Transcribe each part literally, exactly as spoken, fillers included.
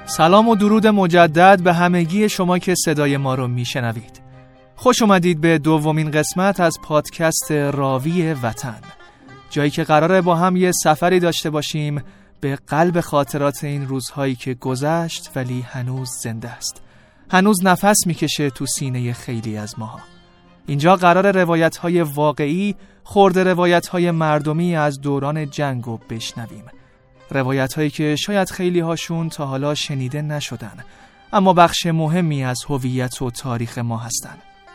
سلام و درود مجدد به همگی شما که صدای ما رو میشنوید. خوش اومدید به دومین قسمت از پادکست راوی وطن، جایی که قراره با هم یه سفری داشته باشیم به قلب خاطرات این روزهایی که گذشت ولی هنوز زنده است، هنوز نفس میکشه تو سینه خیلی از ماها. اینجا قراره روایت‌های واقعی، خرده روایت‌های مردمی از دوران جنگ رو بشنویم. روایت‌هایی که شاید خیلی هاشون تا حالا شنیده نشدن، اما بخش مهمی از هویت و تاریخ ما هستن.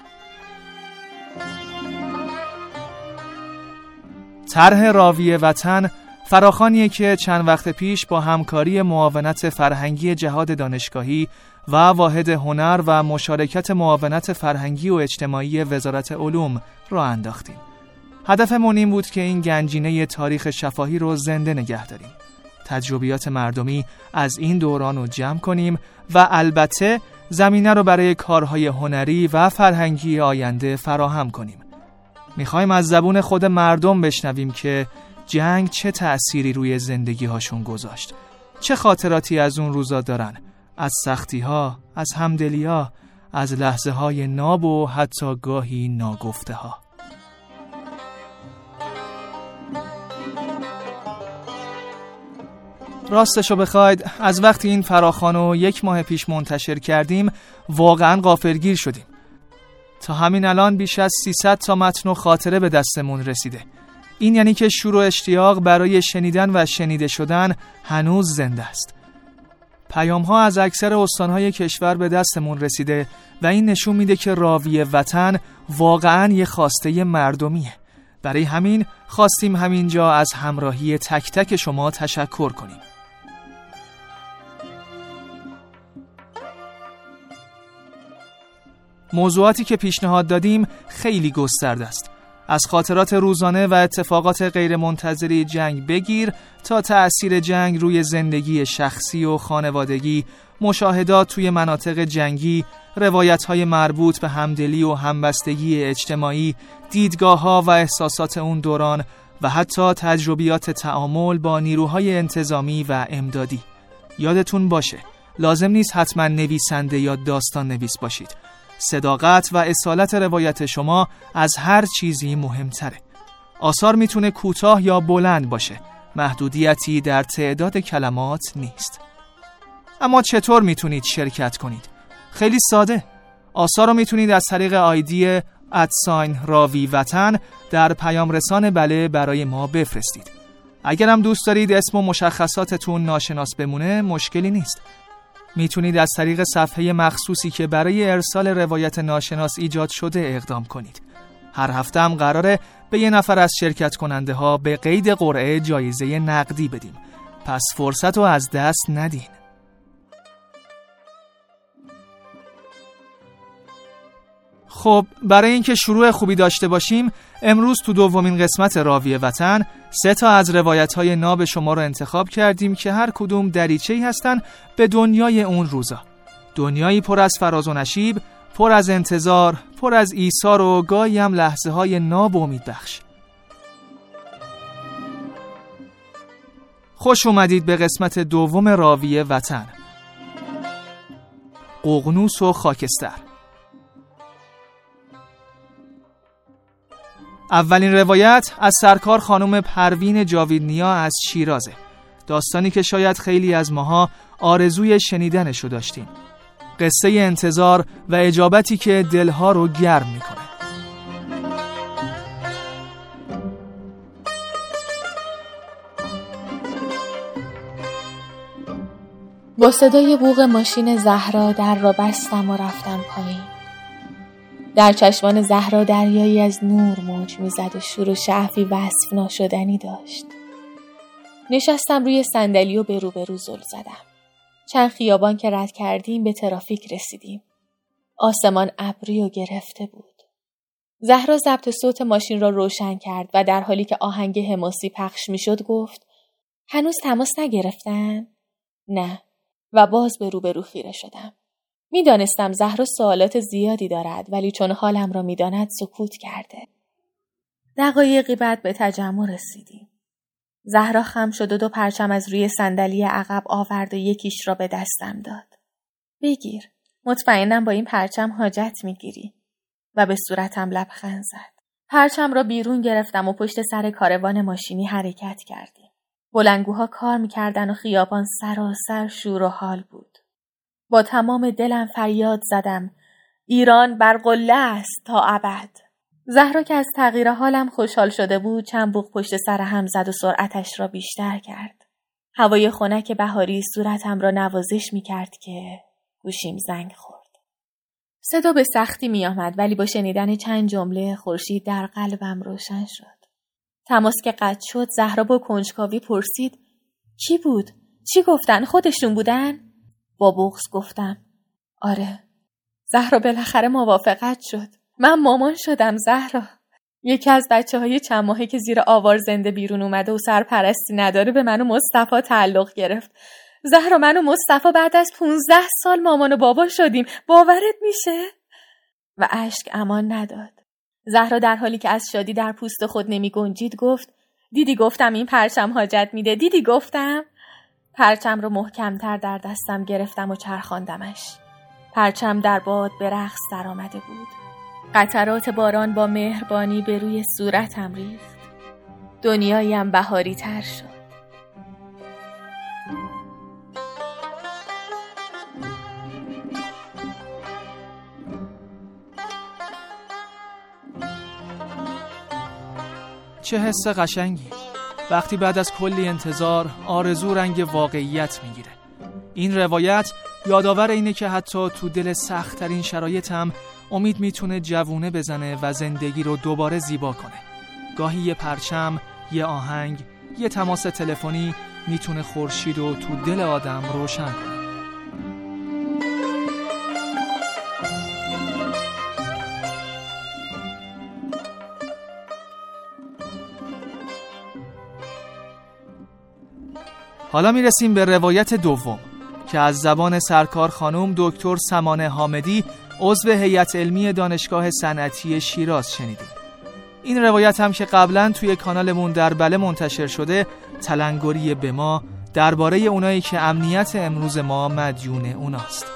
طرح راوی وطن فراخوانیه که چند وقت پیش با همکاری معاونت فرهنگی جهاد دانشگاهی و واحد هنر و مشارکت معاونت فرهنگی و اجتماعی وزارت علوم راه انداختیم. هدفمون این بود که این گنجینه تاریخ شفاهی رو زنده نگه داریم، تجربیات مردمی از این دوران رو جمع کنیم و البته زمینه رو برای کارهای هنری و فرهنگی آینده فراهم کنیم. میخوایم از زبون خود مردم بشنویم که جنگ چه تأثیری روی زندگی هاشون گذاشت، چه خاطراتی از اون روزا دارن، از سختی ها، از همدلی ها، از لحظه های ناب و حتی گاهی ناگفته ها. راستشو بخواید از وقتی این فراخوانو یک ماه پیش منتشر کردیم واقعا غافلگیر شدیم. تا همین الان بیش از سیصد تا متن و خاطره به دستمون رسیده. این یعنی که شور و اشتیاق برای شنیدن و شنیده شدن هنوز زنده است. پیام ها از اکثر استانهای کشور به دستمون رسیده و این نشون میده که راوی وطن واقعا یه خواسته مردمیه. برای همین خواستیم همینجا از همراهی تک تک شما تشکر کنیم. موضوعاتی که پیشنهاد دادیم خیلی گسترده است. از خاطرات روزانه و اتفاقات غیرمنتظره جنگ بگیر تا تأثیر جنگ روی زندگی شخصی و خانوادگی، مشاهدات توی مناطق جنگی، روایت‌های مربوط به همدلی و همبستگی اجتماعی، دیدگاه‌ها و احساسات اون دوران و حتی تجربیات تعامل با نیروهای انتظامی و امدادی. یادتون باشه لازم نیست حتما نویسنده یا داستان نویس باشید. صداقت و اصالت روایت شما از هر چیزی مهمتره. آثار میتونه کوتاه یا بلند باشه، محدودیتی در تعداد کلمات نیست. اما چطور میتونید شرکت کنید؟ خیلی ساده. آثار رو میتونید از طریق آیدی ادساین راوی وطن در پیام رسان بله برای ما بفرستید. اگرم دوست دارید اسم و مشخصاتتون ناشناس بمونه مشکلی نیست. میتونید از طریق صفحه مخصوصی که برای ارسال روایت ناشناس ایجاد شده اقدام کنید. هر هفته هم قراره به یه نفر از شرکت کننده ها به قید قرعه جایزه نقدی بدیم. پس فرصت رو از دست ندین. خب برای اینکه شروع خوبی داشته باشیم امروز تو دومین قسمت راوی وطن سه تا از روایت‌های ناب شما رو انتخاب کردیم که هر کدوم دریچه‌ای هستن به دنیای اون روزا. دنیایی پر از فراز و نشیب، پر از انتظار، پر از ایثار و گاهی هم لحظه‌های ناب و امیدبخش. خوش اومدید به قسمت دوم راوی وطن. ققنوس و خاکستر. اولین روایت از سرکار خانم پروین جاویدنیا از شیرازه. داستانی که شاید خیلی از ماها آرزوی شنیدنشو داشتیم. قصه انتظار و اجابتی که دلها رو گرم میکنه. با صدای بوق ماشین زهرا در را بستم و رفتم پایین. در چشمان زهرا دریایی از نور موج میزد و شور و شعفی وصف ناشدنی داشت. نشستم روی صندلی و به روبرو زل زدم. چند خیابان که رد کردیم به ترافیک رسیدیم. آسمان ابری و گرفته بود. زهرا ضبط صوت ماشین را روشن کرد و در حالی که آهنگ حماسی پخش میشد گفت: هنوز تماس نگرفتن؟ نه. و باز به روبرو خیره شدم. می دانستم زهرا سوالات زیادی دارد ولی چون حالم را می داند سکوت کرده. دقایقی بعد به تجمع رسیدیم. زهرا خم شد و دو پرچم از روی صندلی عقب آورد و یکیش را به دستم داد. بگیر. مطمئنم با این پرچم حاجت میگیری. و به صورتم لبخند زد. پرچم را بیرون گرفتم و پشت سر کاروان ماشینی حرکت کردیم. بلندگوها کار میکردن و خیابان سراسر شور و حال بود. با تمام دلم فریاد زدم: ایران بر قله است تا ابد. زهرا که از تغییر حالم خوشحال شده بود چند بوق پشت سر هم زد و سرعتش را بیشتر کرد. هوای خنک بهاری صورتم را نوازش میکرد که گوشیم زنگ خورد. صدا به سختی می آمد ولی با شنیدن چند جمله خورشید در قلبم روشن شد. تماس که قطع شد زهرا با کنجکاوی پرسید: کی بود؟ چی گفتن؟ خودشون بودن؟ با بغض گفتم: آره. زهرا بالاخره موافقت شد. من مامان شدم زهرا. یکی از بچه های چند ماهه که زیر آوار زنده بیرون اومده و سرپرستی نداره به من و مصطفی تعلق گرفت. زهرا من و مصطفی بعد از پونزده سال مامان و بابا شدیم. باورت میشه؟ و اشک امان نداد. زهرا در حالی که از شادی در پوست خود نمی گنجید گفت: دیدی گفتم این پرچم حاجت میده. دیدی گفتم. پرچم رو محکمتر در دستم گرفتم و چرخاندمش. پرچم در باد به رقص در آمده بود. قطرات باران با مهربانی به روی صورتم ریخت. دنیایم بهاری تر شد. چه حس قشنگی وقتی بعد از کلی انتظار آرزو رنگ واقعیت میگیره. این روایت یادآور اینه که حتی تو دل سخت‌ترین شرایط هم امید میتونه جوونه بزنه و زندگی رو دوباره زیبا کنه. گاهی یه پرچم، یه آهنگ، یه تماس تلفنی میتونه خورشید رو تو دل آدم روشن کنه. حالا میرسیم به روایت دوم که از زبان سرکار خانم دکتر سمانه حامدی عضو هیئت علمی دانشگاه صنعتی شیراز شنیدیم. این روایت هم که قبلا توی کانالمون در بله منتشر شده تلنگری به ما درباره اونایی که امنیت امروز ما مدیون اوناست.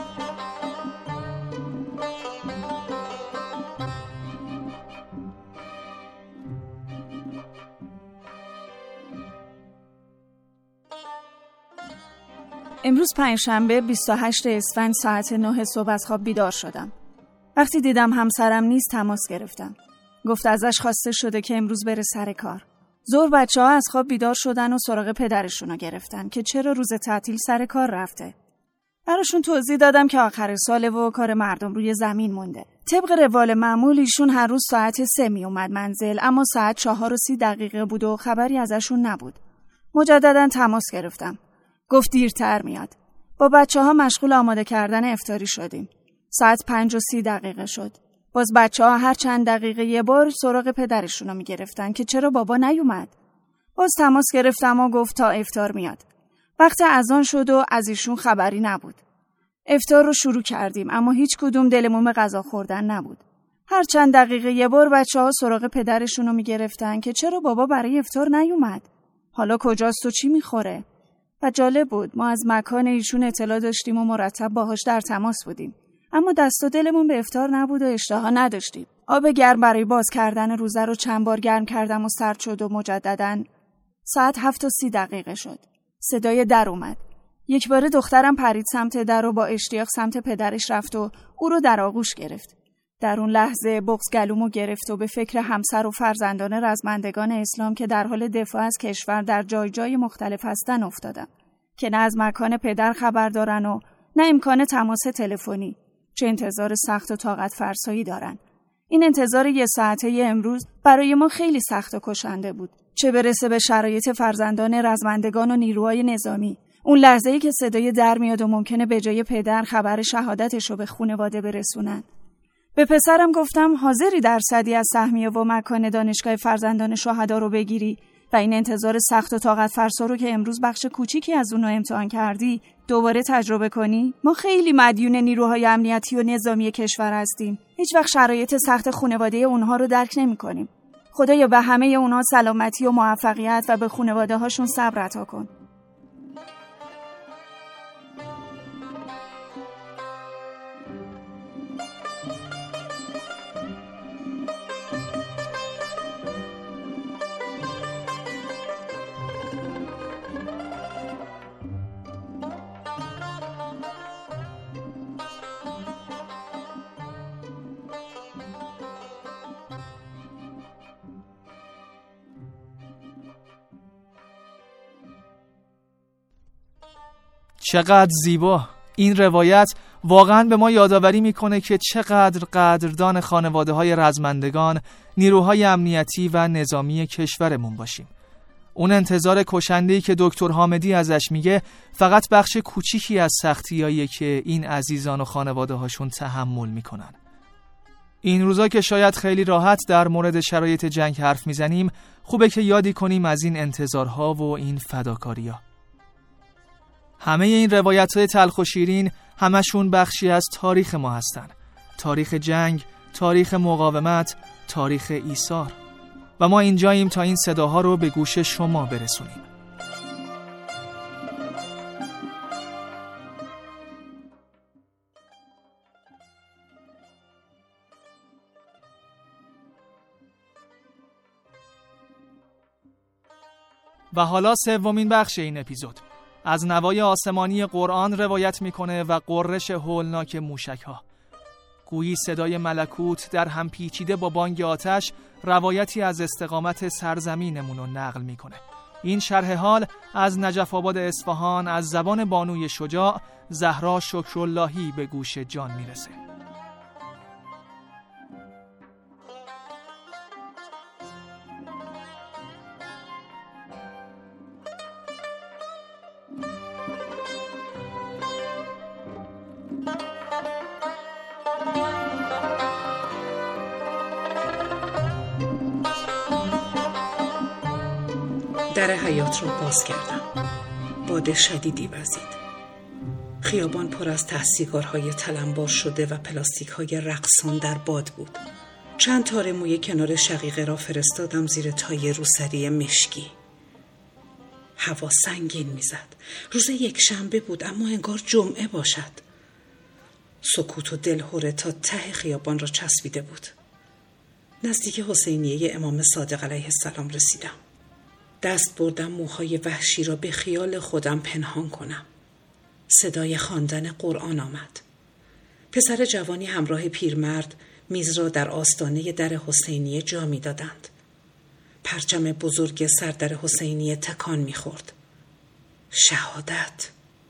امروز پنجشنبه بیست و هشتم اسفند ساعت نه صبح از خواب بیدار شدم. وقتی دیدم همسرم نیست تماس گرفتم. گفت ازش خواسته شده که امروز بره سر کار. ظهر بچه‌ها از خواب بیدار شدن و سراغ پدرشون رو گرفتن که چرا روز تعطیل سر کار رفته. براشون توضیح دادم که آخر ساله و کار مردم روی زمین مونده. طبق روال معمول ایشون هر روز ساعت سه می اومد منزل، اما ساعت چهار و سی دقیقه بود و خبری ازشون نبود. مجددا تماس گرفتم. گفت دیرتر میاد. با بچه ها مشغول آماده کردن افطاری شدیم. ساعت پنج و سی دقیقه شد. باز بچه ها هر چند دقیقه یه بار سراغ پدرشون رو میگرفتن که چرا بابا نیومد. باز تماس گرفتم و گفت تا افطار میاد. وقت اذان شد و از ایشون خبری نبود. افطار رو شروع کردیم اما هیچ کدوم دلمون به غذا خوردن نبود. هر چند دقیقه یه بار بچه ها سراغ پدرشون رو میگرفتن که چرا بابا برای افطار نیومد. حالا کجاست و چی میخوره؟ و جالب بود ما از مکان ایشون اطلاع داشتیم و مرتب باهاش در تماس بودیم، اما دست و دلمون به افطار نبود و اشتها نداشتیم. آب گرم برای باز کردن روزه رو چند بار گرم کردم و سرد شد و مجدداً ساعت هفت و سی دقیقه شد. صدای در اومد. یک بار دخترم پرید سمت در و با اشتیاق سمت پدرش رفت و او رو در آغوش گرفت. در اون لحظه بغض گلومو گرفت و به فکر همسر و فرزندان رزمندگان اسلام که در حال دفاع از کشور در جای جای مختلف هستن افتادم که نه از مکان پدر خبر دارن و نه امکان تماس تلفنی. چه انتظار سخت و طاقت فرسایی دارن. این انتظار یه ساعته امروز برای ما خیلی سخت و کشنده بود، چه برسه به شرایط فرزندان رزمندگان و نیروهای نظامی. اون لحظه‌ای که صدای در میاد و ممکنه به جای پدر خبر شهادتش رو به خانواده برسونن. به پسرم گفتم حاضری درصدی از سهمیه و مکان دانشگاه فرزندان شهدا رو بگیری و این انتظار سخت و طاقت فرسا رو که امروز بخش کوچیکی از اون رو امتحان کردی دوباره تجربه کنی؟ ما خیلی مدیون نیروهای امنیتی و نظامی کشور هستیم. هیچ وقت شرایط سخت خانواده اونها رو درک نمی‌کنیم. خدایا به همه اونها سلامتی و موفقیت و به خانواده هاشون صبر عطا کن. چقدر زیبا! این روایت واقعاً به ما یادآوری میکنه که چقدر قدردان خانواده‌های رزمندگان، نیروهای امنیتی و نظامی کشورمون باشیم. اون انتظار کشنده‌ای که دکتر حامدی ازش میگه فقط بخش کوچیکی از سختیاییه که این عزیزان و خانواده‌هاشون تحمل میکنن. این روزا که شاید خیلی راحت در مورد شرایط جنگ حرف میزنیم، خوبه که یادی کنیم از این انتظارها و این فداکاری‌ها. همه این روایت‌های تلخ و شیرین همشون بخشی از تاریخ ما هستن. تاریخ جنگ، تاریخ مقاومت، تاریخ ایثار. و ما اینجاییم تا این صداها رو به گوش شما برسونیم. و حالا سومین بخش این اپیزود از نوای آسمانی قرآن روایت میکنه و قررش هولناک موشک‌ها. گویی صدای ملکوت در هم پیچیده با بانگ آتش روایتی از استقامت سرزمینمون رو نقل میکنه. این شرح حال از نجف آباد اصفهان از زبان بانوی شجاع زهرا شکراللهی به گوش جان میرسه. در حیاط رو باز کردم. باد شدیدی وزید. خیابان پر از ته سیگارهای تلمبار شده و پلاستیک‌های رقصان در باد بود. چند تار موی کنار شقیقه را فرستادم زیر تای روسری مشکی. هوا سنگین میزد. روز یک شنبه بود اما انگار جمعه باشد. سکوت و دلهره تا ته خیابان را چسبیده بود. نزدیک حسینیه امام صادق علیه السلام رسیدم. دست بردم موهای وحشی را به خیال خودم پنهان کنم. صدای خواندن قرآن آمد. پسر جوانی همراه پیرمرد میز را در آستانه در حسینیه جا می دادند. پرچم بزرگ سردر حسینیه تکان می خورد. شهادت.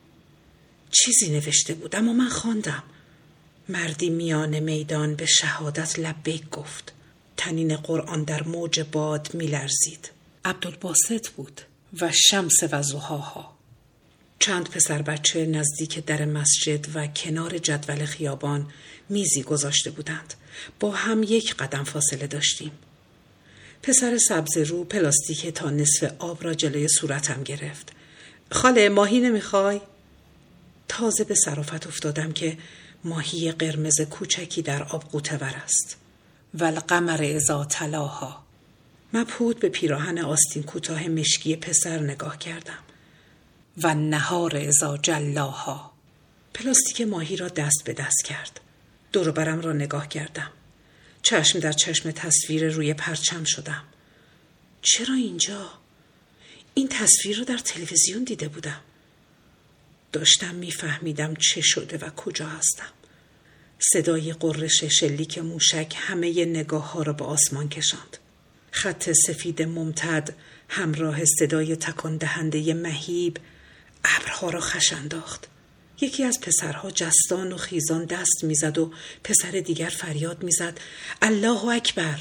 چیزی نوشته بود اما من خواندم. مردی میان میدان به شهادت لبیک گفت. تنین قرآن در موج باد می لرزید. عبدالباسط بود و شمس و ضحاها. چند پسر بچه نزدیک در مسجد و کنار جدول خیابان میزی گذاشته بودند. با هم یک قدم فاصله داشتیم. پسر سبز رو پلاستیک تا نصف آب را جلوی صورتم گرفت. خاله ماهی نمیخوای؟ تازه به صرافت افتادم که ماهی قرمز کوچکی در آب غوطه‌ور است. والقمر اذا تلاها. مبهوت به پیراهن آستین کوتاه مشکی پسر نگاه کردم. و نهار اذا جلاها. پلاستیک ماهی را دست به دست کرد. دور و برم را نگاه کردم. چشم در چشم تصویر روی پرچم شدم. چرا اینجا؟ این تصویر را در تلویزیون دیده بودم. داشتم میفهمیدم چه شده و کجا هستم. صدای قررش شلیک موشک همه نگاه ها را به آسمان کشاند. خط سفید ممتد همراه صدای تکان دهنده مهیب ابرها را خش انداخت. یکی از پسرها جستان و خیزان دست میزد و پسر دیگر فریاد میزد الله اکبر.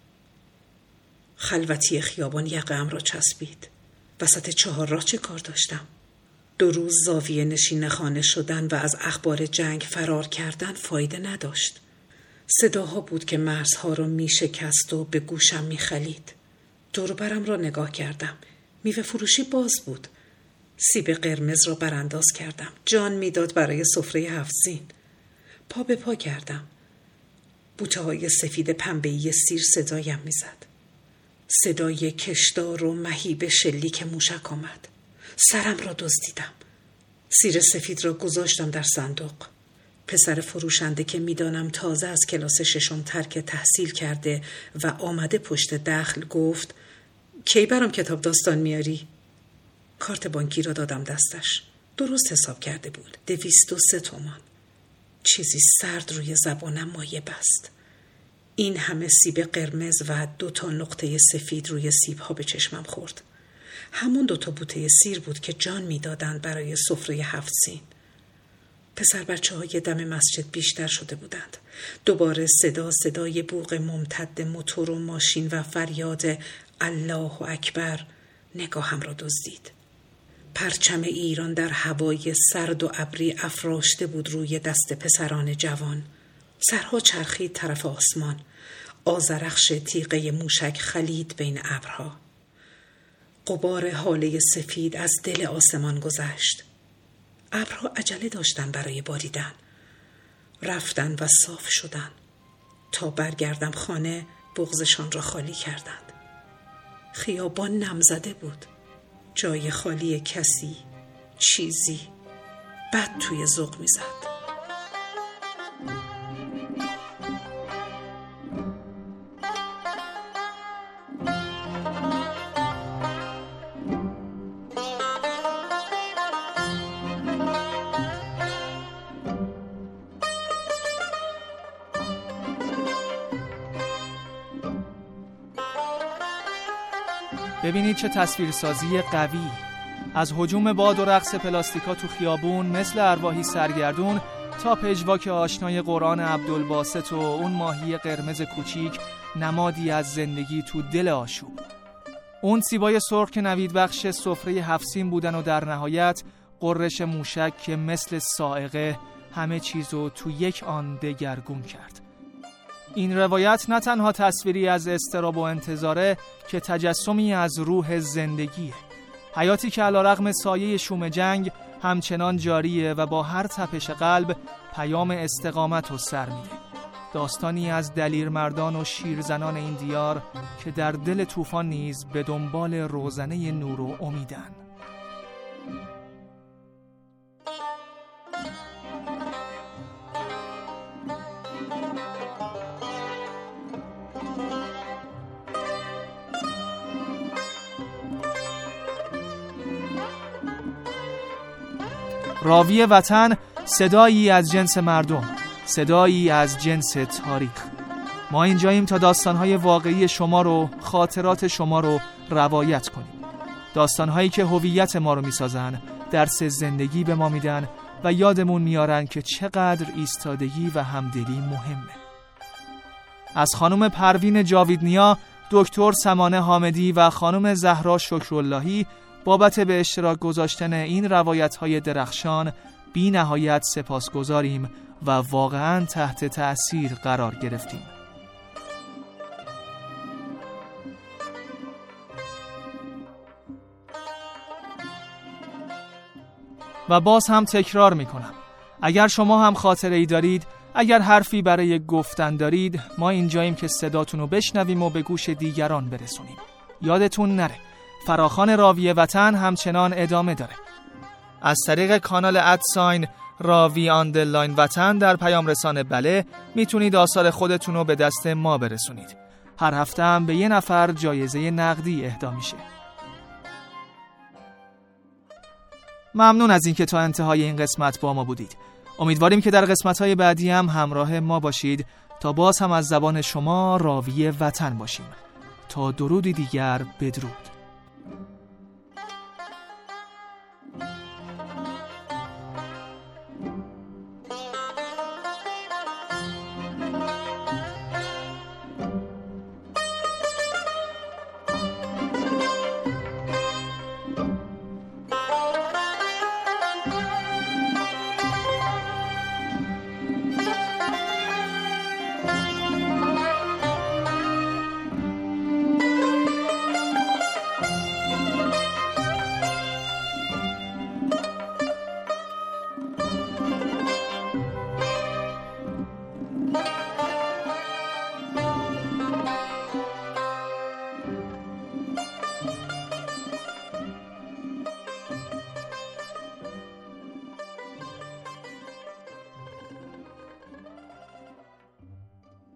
خلوتی خیابان یقه‌ام را چسبید. وسط چهار راه چه کار داشتم؟ دو روز زاویه نشین خانه شدن و از اخبار جنگ فرار کردن فایده نداشت. صداها بود که مرزها را می شکست و به گوشم می خلید. دور برم را نگاه کردم. میوه فروشی باز بود. سیب قرمز را برانداز کردم. جان میداد برای سفره هفت زین. پا به پا کردم. بوته های سفید پنبه‌ای سیر صدایم میزد. صدای کشدار و مهیب شلیک موشک آمد. سرم را دزدیدم. سیر سفید را گذاشتم در صندوق. پسر فروشنده که میدانم تازه از کلاس ششم ترک تحصیل کرده و آمده پشت دخل گفت: کی برام کتاب داستان میاری؟ کارت بانکی را دادم دستش. درست حساب کرده بود. دویست و سه تومان. چیزی سرد روی زبانم مایه بست. این همه سیب قرمز و دو تا نقطه سفید روی سیب ها به چشمم خورد. همون دو تا بوته سیر بود که جان میدادند برای سفره هفت سین. پسر بچه های دم مسجد بیشتر شده بودند. دوباره صدا صدای بوق ممتد موتور و ماشین و فریاد الله اکبر نگاهم را دزدید. پرچم ایران در هوای سرد و ابری افراشته بود روی دست پسران جوان. سرها چرخید طرف آسمان. آذرخش تیغه موشک خلید بین ابرها. غبار هاله سفید از دل آسمان گذشت. ابرها عجله داشتن برای باریدن. رفتن و صاف شدن. تا برگردم خانه بغضشان را خالی کردند. خیابان نمزده بود. جای خالی کسی، چیزی بد توی ذوق می زد. ببینید چه تصویرسازی قوی. از هجوم باد و رقص پلاستیکا تو خیابون مثل ارواحی سرگردون تا پژواک آشنای قرآن عبدالباسط و اون ماهی قرمز کوچیک، نمادی از زندگی تو دل آشوب. اون سیبای سرخ که نوید بخش سفره هفسین بودن و در نهایت قررش موشک که مثل صاعقه همه چیزو تو یک آن دگرگون کرد. این روایت نه تنها تصویری از اضطراب و انتظاره که تجسمی از روح زندگیه. حیاتی که علیرغم سایه شوم جنگ همچنان جاریه و با هر تپش قلب پیام استقامت رو سر میده. داستانی از دلیر مردان و شیرزنان این دیار که در دل طوفان نیز به دنبال روزنه نور و امیدن. راوی وطن صدایی از جنس مردم، صدایی از جنس تاریخ. ما اینجاییم تا داستانهای واقعی شما رو، خاطرات شما رو روایت کنیم. داستانهایی که هویت ما رو میسازن، درس زندگی به ما میدن و یادمون میارن که چقدر ایستادگی و همدلی مهمه. از خانم پروین جاویدنیا، دکتر سمانه حامدی و خانم زهرا شکراللهی بابت به اشتراک گذاشتن این روایت‌های درخشان بی نهایت سپاسگزاریم و واقعاً تحت تأثیر قرار گرفتیم. و باز هم تکرار میکنم، اگر شما هم خاطره‌ای دارید، اگر حرفی برای گفتن دارید، ما اینجاییم که صداتون رو بشنویم و به گوش دیگران برسونیم. یادتون نره فراخوان راوی وطن همچنان ادامه داره. از طریق کانال ادساین راوی آندرلاین وطن در پیام رسان بله میتونید آثار خودتون رو به دست ما برسونید. هر هفته هم به یه نفر جایزه نقدی اهدا میشه. ممنون از اینکه تا انتهای این قسمت با ما بودید. امیدواریم که در قسمت‌های بعدی هم همراه ما باشید تا باز هم از زبان شما راوی وطن باشیم. تا درودی دیگر، بدرود.